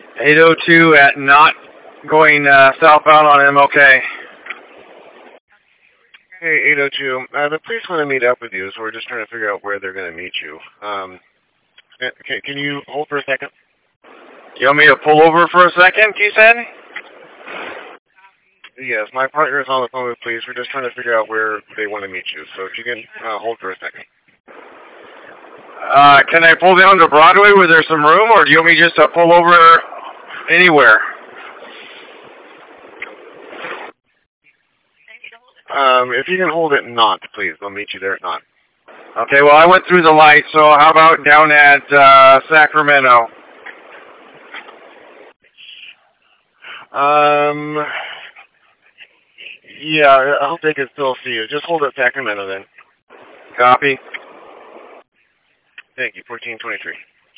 802 at not going southbound on MLK. Hey, 802. The police want to meet up with you, so we're just trying to figure out where they're going to meet you. Can you hold for a second? You want me to pull over for a second, you said? Yes, my partner is on the phone with police. We're just trying to figure out where they want to meet you. So if you can hold for a second. Can I pull down to Broadway where there's some room, or do you want me just to pull over anywhere? If you can hold it not, please. I'll meet you there at not. Okay, well, I went through the light, so how about down at Sacramento? Yeah, I hope they can still see you. Just hold at Sacramento then. Copy. Thank you, 1423.